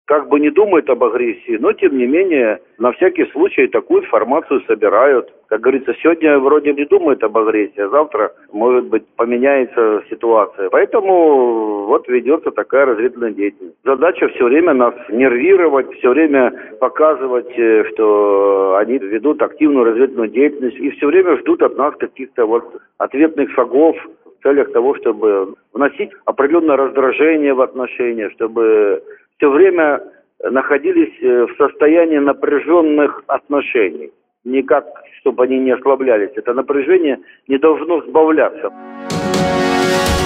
как бы не думают об агрессии, но тем не менее на всякий случай такую информацию собирают. Как говорится, сегодня вроде не думают об агрессии, а завтра, может быть, поменяется ситуация. Поэтому вот ведется такая разведывательная деятельность. Задача все время нас нервировать, все время показывать, что они ведут активную разведывательную деятельность и все время ждут от нас каких-то вот ответных шагов в целях того, чтобы вносить определенное раздражение в отношения, чтобы все время находились в состоянии напряженных отношений. Никак, чтобы они не ослаблялись. Это напряжение не должно сбавляться.